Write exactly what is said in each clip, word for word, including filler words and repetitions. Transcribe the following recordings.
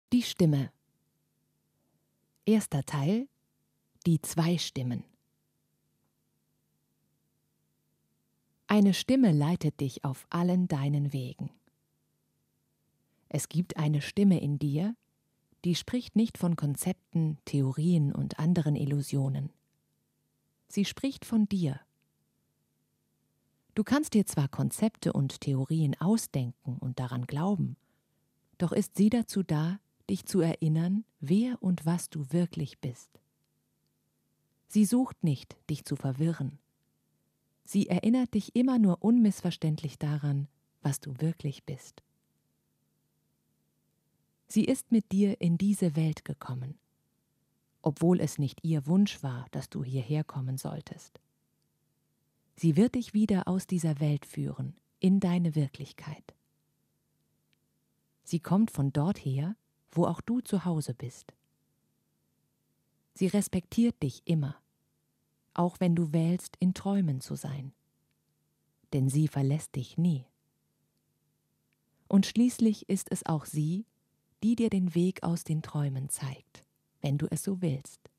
Die Stimme. Erster Teil. Die zwei Stimmen. Eine Stimme leitet dich auf allen deinen Wegen. Es gibt eine Stimme in dir, die spricht nicht von Konzepten, Theorien und anderen Illusionen. Sie spricht von dir. Du kannst dir zwar Konzepte und Theorien ausdenken und daran glauben, doch ist sie dazu da, dich zu erinnern, wer und was du wirklich bist. Sie sucht nicht, dich zu verwirren. Sie erinnert dich immer nur unmissverständlich daran, was du wirklich bist. Sie ist mit dir in diese Welt gekommen, obwohl es nicht ihr Wunsch war, dass du hierher kommen solltest. Sie wird dich wieder aus dieser Welt führen, in deine Wirklichkeit. Sie kommt von dort her, wo auch du zu Hause bist. Sie respektiert dich immer, auch wenn du wählst, in Träumen zu sein. Denn sie verlässt dich nie. Und schließlich ist es auch sie, die dir den Weg aus den Träumen zeigt, wenn du es so willst.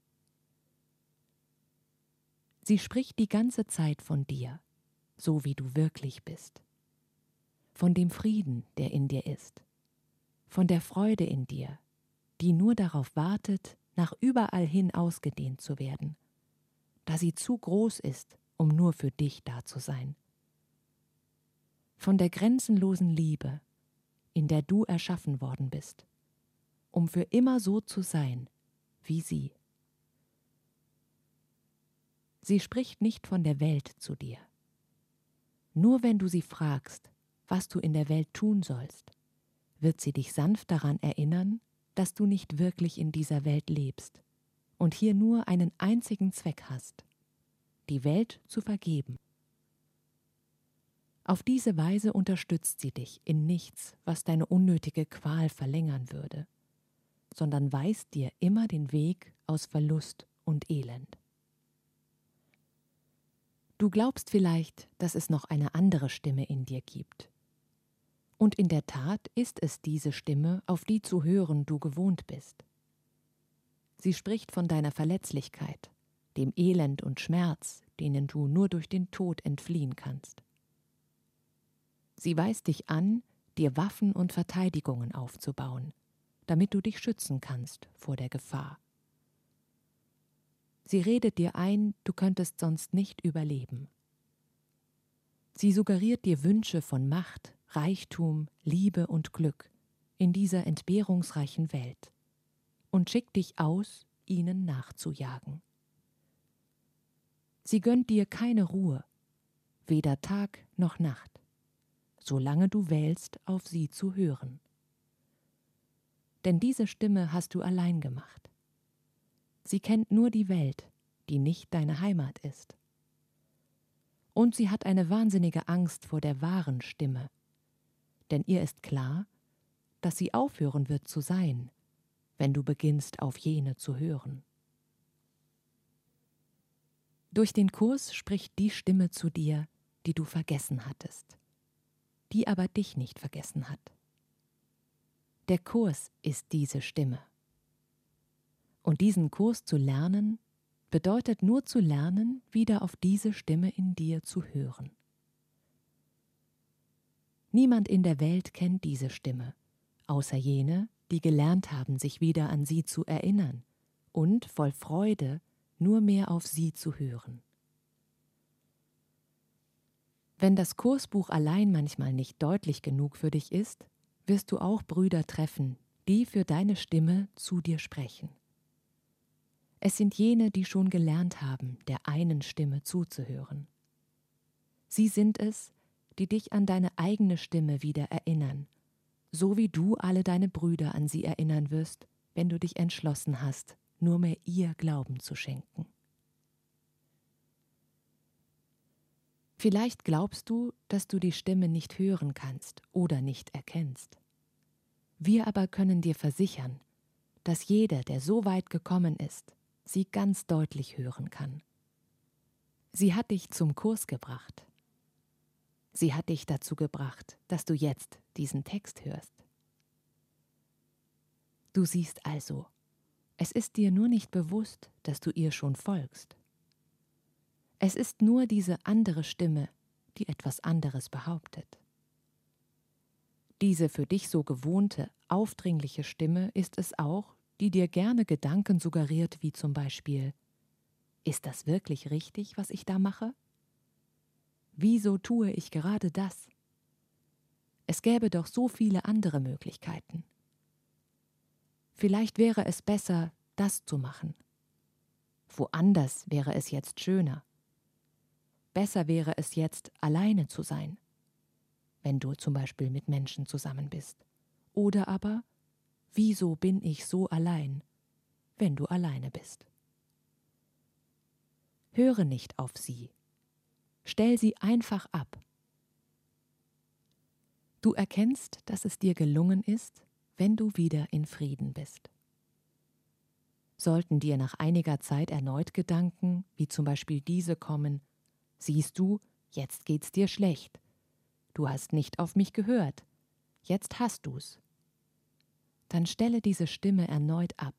Sie spricht die ganze Zeit von dir, so wie du wirklich bist. Von dem Frieden, der in dir ist. Von der Freude in dir, die nur darauf wartet, nach überall hin ausgedehnt zu werden, da sie zu groß ist, um nur für dich da zu sein. Von der grenzenlosen Liebe, in der du erschaffen worden bist, um für immer so zu sein, wie sie. Sie spricht nicht von der Welt zu dir. Nur wenn du sie fragst, was du in der Welt tun sollst, wird sie dich sanft daran erinnern, dass du nicht wirklich in dieser Welt lebst und hier nur einen einzigen Zweck hast, die Welt zu vergeben. Auf diese Weise unterstützt sie dich in nichts, was deine unnötige Qual verlängern würde, sondern weist dir immer den Weg aus Verlust und Elend. Du glaubst vielleicht, dass es noch eine andere Stimme in dir gibt. Und in der Tat ist es diese Stimme, auf die zu hören du gewohnt bist. Sie spricht von deiner Verletzlichkeit, dem Elend und Schmerz, denen du nur durch den Tod entfliehen kannst. Sie weist dich an, dir Waffen und Verteidigungen aufzubauen, damit du dich schützen kannst vor der Gefahr. Sie redet dir ein, du könntest sonst nicht überleben. Sie suggeriert dir Wünsche von Macht, Reichtum, Liebe und Glück in dieser entbehrungsreichen Welt und schickt dich aus, ihnen nachzujagen. Sie gönnt dir keine Ruhe, weder Tag noch Nacht, solange du wählst, auf sie zu hören. Denn diese Stimme hast du allein gemacht. Sie kennt nur die Welt, die nicht deine Heimat ist. Und sie hat eine wahnsinnige Angst vor der wahren Stimme, denn ihr ist klar, dass sie aufhören wird zu sein, wenn du beginnst, auf jene zu hören. Durch den Kurs spricht die Stimme zu dir, die du vergessen hattest, die aber dich nicht vergessen hat. Der Kurs ist diese Stimme. Und diesen Kurs zu lernen, bedeutet nur zu lernen, wieder auf diese Stimme in dir zu hören. Niemand in der Welt kennt diese Stimme, außer jene, die gelernt haben, sich wieder an sie zu erinnern und voll Freude nur mehr auf sie zu hören. Wenn das Kursbuch allein manchmal nicht deutlich genug für dich ist, wirst du auch Brüder treffen, die für deine Stimme zu dir sprechen. Es sind jene, die schon gelernt haben, der einen Stimme zuzuhören. Sie sind es, die dich an deine eigene Stimme wieder erinnern, so wie du alle deine Brüder an sie erinnern wirst, wenn du dich entschlossen hast, nur mehr ihr Glauben zu schenken. Vielleicht glaubst du, dass du die Stimme nicht hören kannst oder nicht erkennst. Wir aber können dir versichern, dass jeder, der so weit gekommen ist, sie ganz deutlich hören kann. Sie hat dich zum Kurs gebracht. Sie hat dich dazu gebracht, dass du jetzt diesen Text hörst. Du siehst also, es ist dir nur nicht bewusst, dass du ihr schon folgst. Es ist nur diese andere Stimme, die etwas anderes behauptet. Diese für dich so gewohnte, aufdringliche Stimme ist es auch, die dir gerne Gedanken suggeriert, wie zum Beispiel: Ist das wirklich richtig, was ich da mache? Wieso tue ich gerade das? Es gäbe doch so viele andere Möglichkeiten. Vielleicht wäre es besser, das zu machen. Woanders wäre es jetzt schöner. Besser wäre es jetzt, alleine zu sein, wenn du zum Beispiel mit Menschen zusammen bist. Oder aber, wieso bin ich so allein, wenn du alleine bist? Höre nicht auf sie. Stell sie einfach ab. Du erkennst, dass es dir gelungen ist, wenn du wieder in Frieden bist. Sollten dir nach einiger Zeit erneut Gedanken, wie zum Beispiel diese kommen: Siehst du, jetzt geht's dir schlecht. Du hast nicht auf mich gehört. Jetzt hast du's. Dann stelle diese Stimme erneut ab.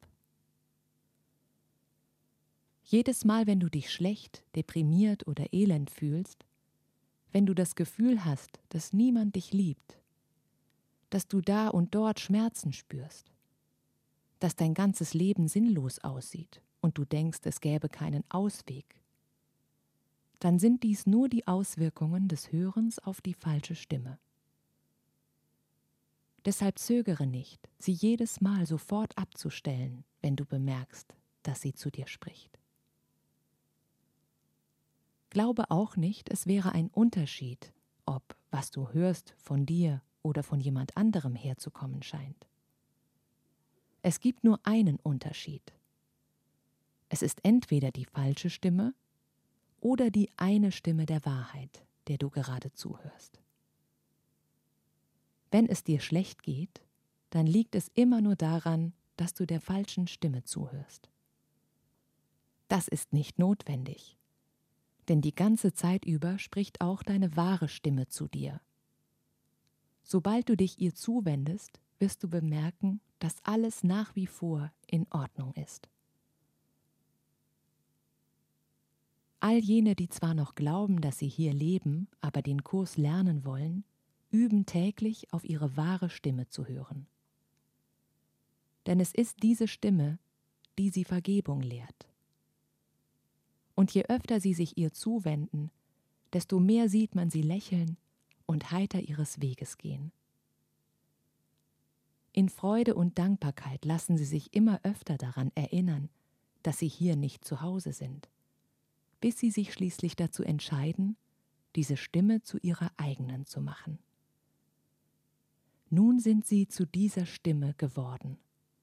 Jedes Mal, wenn du dich schlecht, deprimiert oder elend fühlst, wenn du das Gefühl hast, dass niemand dich liebt, dass du da und dort Schmerzen spürst, dass dein ganzes Leben sinnlos aussieht und du denkst, es gäbe keinen Ausweg, dann sind dies nur die Auswirkungen des Hörens auf die falsche Stimme. Deshalb zögere nicht, sie jedes Mal sofort abzustellen, wenn du bemerkst, dass sie zu dir spricht. Glaube auch nicht, es wäre ein Unterschied, ob, was du hörst, von dir oder von jemand anderem herzukommen scheint. Es gibt nur einen Unterschied. Es ist entweder die falsche Stimme oder die eine Stimme der Wahrheit, der du gerade zuhörst. Wenn es dir schlecht geht, dann liegt es immer nur daran, dass du der falschen Stimme zuhörst. Das ist nicht notwendig, denn die ganze Zeit über spricht auch deine wahre Stimme zu dir. Sobald du dich ihr zuwendest, wirst du bemerken, dass alles nach wie vor in Ordnung ist. All jene, die zwar noch glauben, dass sie hier leben, aber den Kurs lernen wollen, üben täglich auf ihre wahre Stimme zu hören. Denn es ist diese Stimme, die sie Vergebung lehrt. Und je öfter sie sich ihr zuwenden, desto mehr sieht man sie lächeln und heiter ihres Weges gehen. In Freude und Dankbarkeit lassen sie sich immer öfter daran erinnern, dass sie hier nicht zu Hause sind, bis sie sich schließlich dazu entscheiden, diese Stimme zu ihrer eigenen zu machen. Nun sind sie zu dieser Stimme geworden.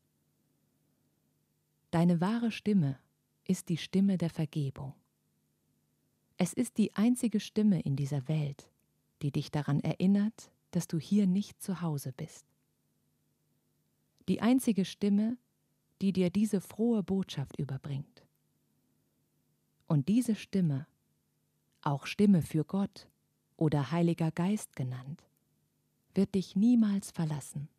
Deine wahre Stimme ist die Stimme der Vergebung. Es ist die einzige Stimme in dieser Welt, die dich daran erinnert, dass du hier nicht zu Hause bist. Die einzige Stimme, die dir diese frohe Botschaft überbringt. Und diese Stimme, auch Stimme für Gott oder Heiliger Geist genannt, wird dich niemals verlassen.